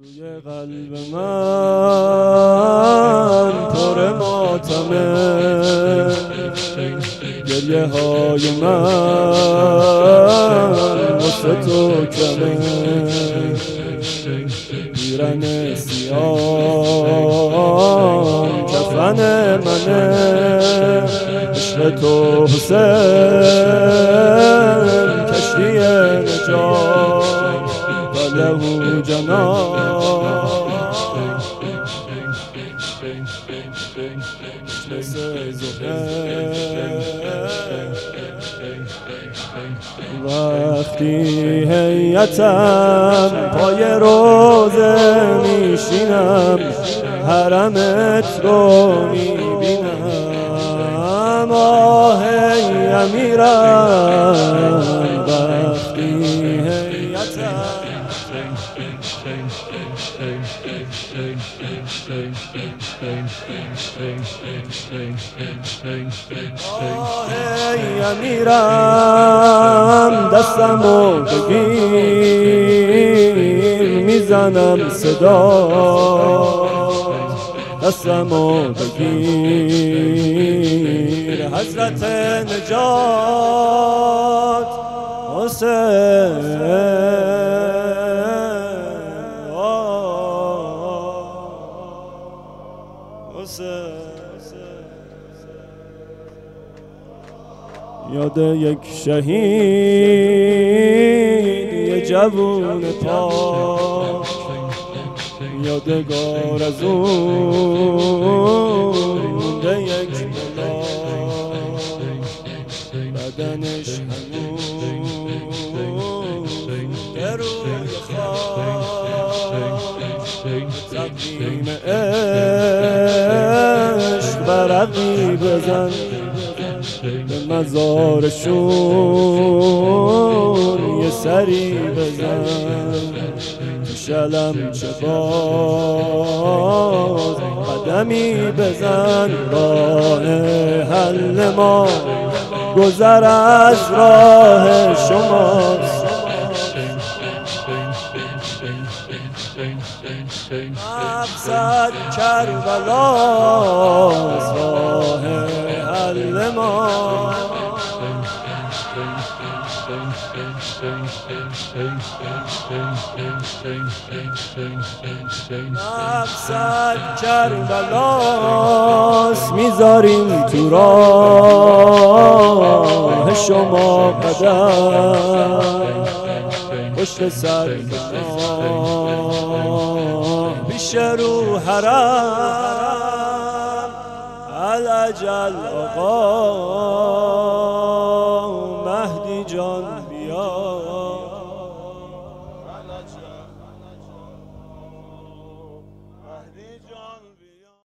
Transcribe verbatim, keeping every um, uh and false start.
توی قلب من پر ماتمه، گریه های من واسه تو کمه، پیرن سیاه کفن منه، عشق تو حسین کشتی نجات فله جناح مثل وقتی هیئتم پای روزه میشینم، حرمت رو میبینم، آه ای امیرم وقتی هیئتم آه ای امیرم دستمو بگیر، میزنم صدا دستمو بگیر، حضرت نجات حسین. یاد یک شهید یه جوون پاک، یادگار از اون مونده یک ملاک، بدنش هنوز به روی خاک، تقدیم عشق برقی بزن، به مزارشون یه سری بزن، تو شلم چه باز قدمی بزن، راه حل ما گذر از راه شماست، مقصد کربلاست، راه حل ما مقصد کربلاست، میذاریم تو راه شما قدم، پشت سر گناه پیش رو حرم، الاجل آقا مهدی جان بیا، مهدی جان